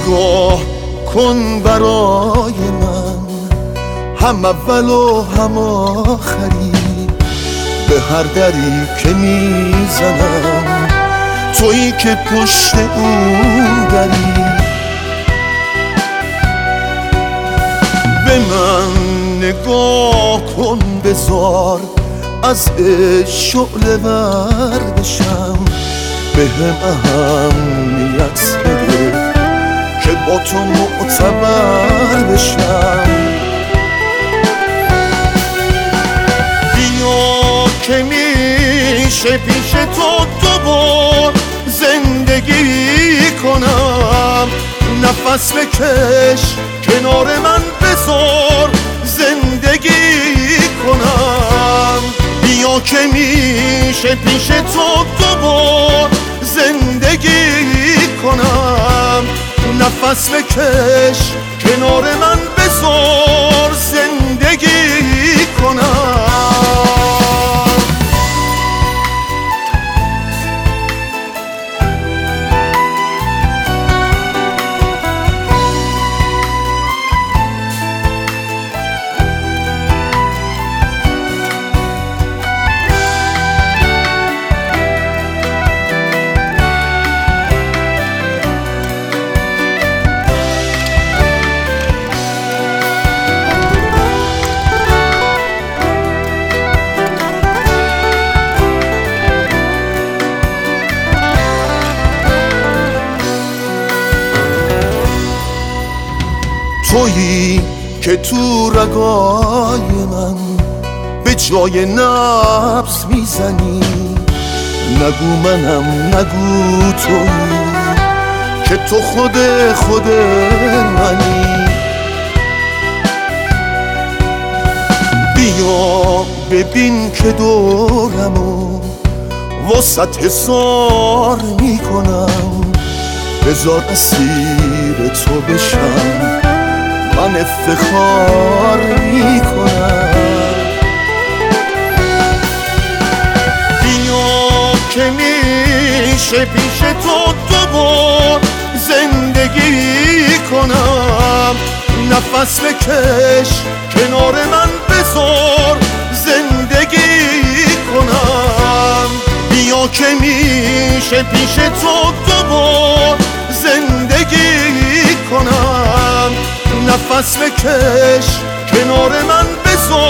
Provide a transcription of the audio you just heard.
نگاه کن برای من، هم اول و هم آخری، به هر دری که میزنم تویی که پشت اون دری. به من نگاه کن بذار از شعله ور بشم، به هم اهمیت بده که با تو معتبر بشم. بیا که میشه پیش تو دوبار زندگی کنم، نفس بکش کنار من بذار زندگی کنم. بیا که میشه پیش تو دوبار زندگی کنم، نفس بکش کنار من بذار زندگی کنم. تویی که تو رگای من به جای نبض میزنی، نگو منم نگو تویی که تو خود منی. بیا ببین که دورمو وسط حصار میکنم، بذار اسیر تو بشم من افتخار میکنم. بیا که میشه پیش تو دوبار زندگی کنم، نفس بکش کنار من بذار زندگی کنم. بیا که میشه پیش تو دوبار زندگی کنم، نفس بکش کنار من بذار